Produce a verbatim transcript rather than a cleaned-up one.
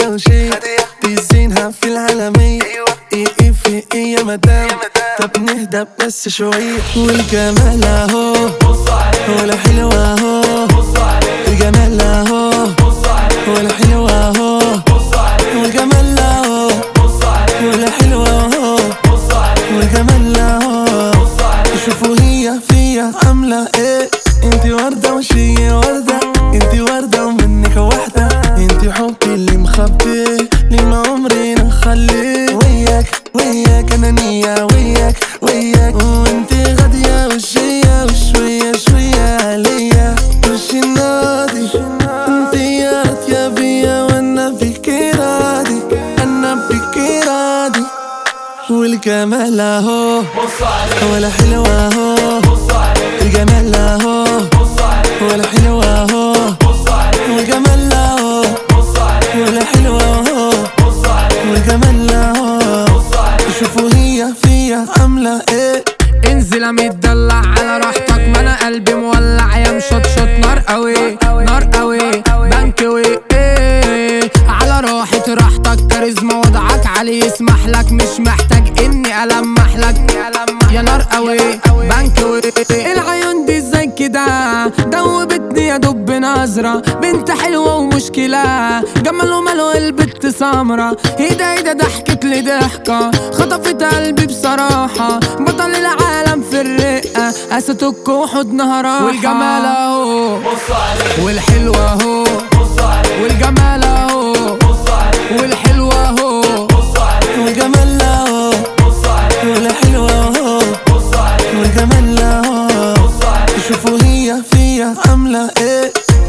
هدية وشي بيزينها في العالمية. ايه ايه في ايه يا مدام، طب نهدى بس شوية. والجمال اهو ولا حلوة اهو، الجمال اهو ولا حلوة اهو، والجمال اهو ولا حلوة اهو، والجمال اهو. شوفوا هي فيا عاملة ايه، انتي وردة مش هي وردة، انتي وردة ومنك واحدة، انتي حبي اللي مخبي لي ما عمري نخلي. وياك وياك انا نية، وياك وياك وانتي غادية وشية وشوية شوية عليا. وش النادي انتي راضية بيا وانا بيكي راضي، انا بيكي راضي. والجمال اهو ولا حلوة اهو، الجمال اهو ولا حلوة اهو، والجمال اهو ولا حلوة اهو، والجمال اهو. شوفوا هي فيا عاملة ايه. انزل متدلع على راحتك، ما انا قلبي مولع يا مشطشط. نار قوي نار قوي بنكوي ايه على راحة راحتك، كاريزما وضعك علي يسمح لك، مش محتاج اني المح لك يا نار قوي بنكوي. العيون دي ازاي كده دوبتني يا دب نظرة، بنت حلوة ومشكلة جمال وماله البت سمرة، ايدا ايدا ضحكت لي ضحكة خطفت قلبي بصراحة. بطل العالم في الرقة قاستك وحضنها راحة. والجمال اهو والحلوة اهو، والجمال اهو والحلوة اهو، والجمال اهو ولا حلوة اهو، والجمال اهو. شوفوا هي فيا عاملة ايه.